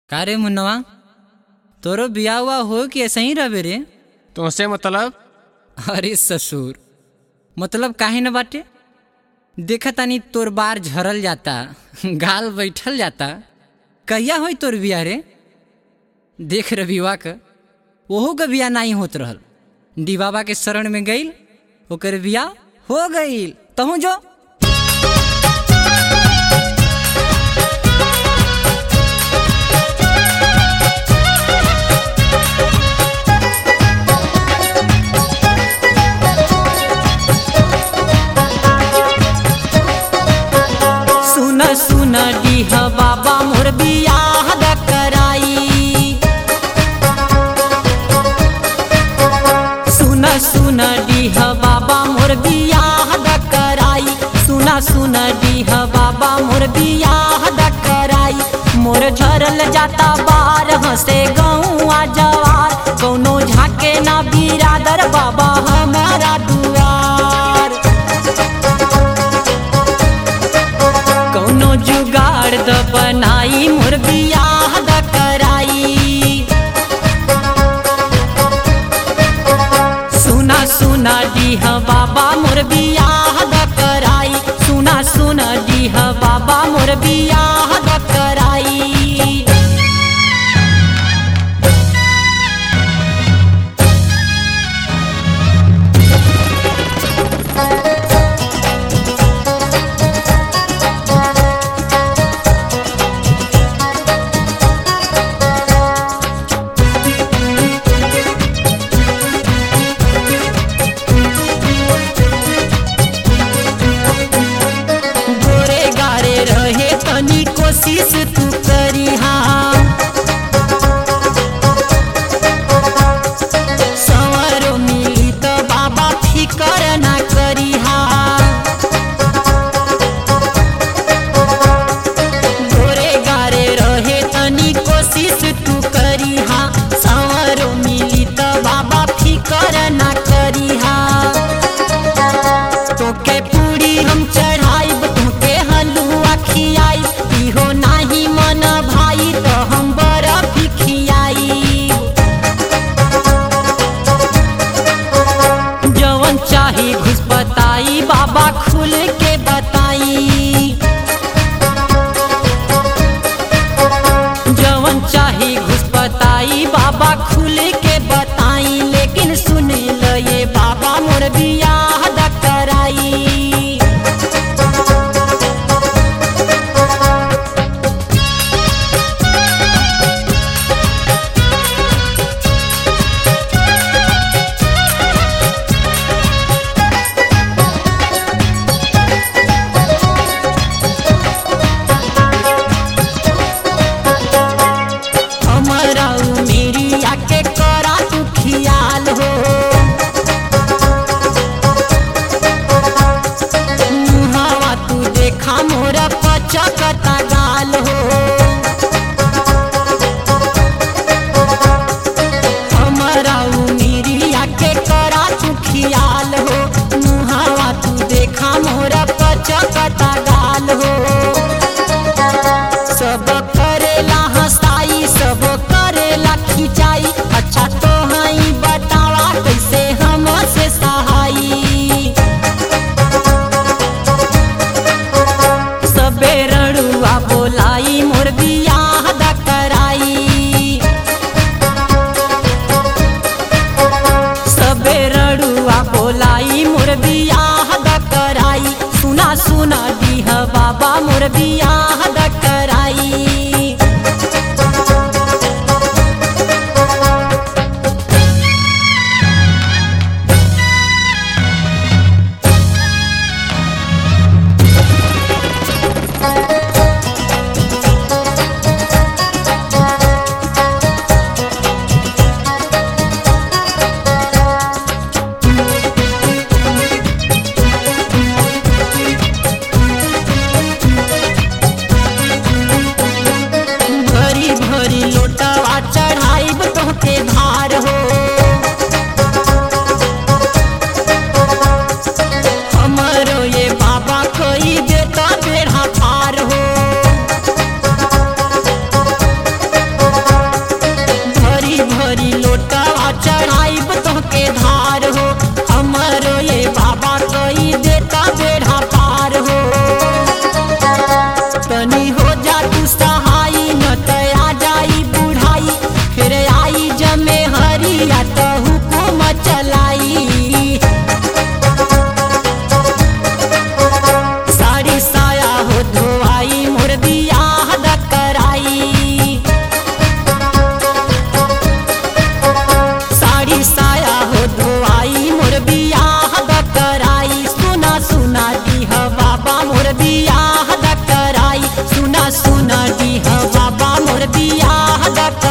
का रे मुन्नवा, तोरो बिया हुआ हो कि ऐसे ही रहे रे? तुमसे मतलब? अरे ससुर, मतलब काहे न बाटे? देखा तानी तोर बार झरल जाता, गाल बैठल जाता। कहिया होई तोर बिया रे? देख रविवा का ओहो का बिया नहीं होत रहल। डी बाबा के शरण में गईल, ओकर बिया हो गईल। तहु जो सुन डीह बाबा मोर बियाह द कराई। सुन डीह बाबा मोर बियाह द कराई। सुन डीह बाबा मोर बियाह द कराई। मोर झरल जाता बार हंसे गौआ जवार। कौनो झाके ना बिरादर बाबा हमारा दुआर। कौनो जुगाड़ द बनाई मोर बियाह द कराई। सुना डीह बाबा मोर बियाह द कराई। सुना डीह बाबा मोर बियाह द कराई। कोशिश तू करी संवरो मिली तो बाबा फिकर ना करी। गोरे गारे रहे तनी कोशिश तू करी संवरो मिली तो बाबा फिकर ना करी। तोके पूरी हम चढ़ाई, तोके हलुआ खियाई। हो नाही मन भाई तो हम बर्फ खियाई। जवन चाही घुस बताई बाबा खुल के बताई। जवन चाही घुस बताई बाबा खुल के बताई। लेकिन सुन ल ये बाबा मोर बियाह द कराई। चकता गाल हो हमारा उमिरिया के करा तू खियाल हो। मुहावा तू देखा मोरा पचकता गाल हो। सब करेला हंसाई, सब करेला खिंचाई। अच्छा तो हाई बतावा कैसे हमसे सहाई। सबेरड़ुआ बोलाई मोर बियाह द कराई। सबेरड़ुआ बोलाई मोर बियाह द कराई। सुना डीह बाबा मोर बियाह द कराई। वादा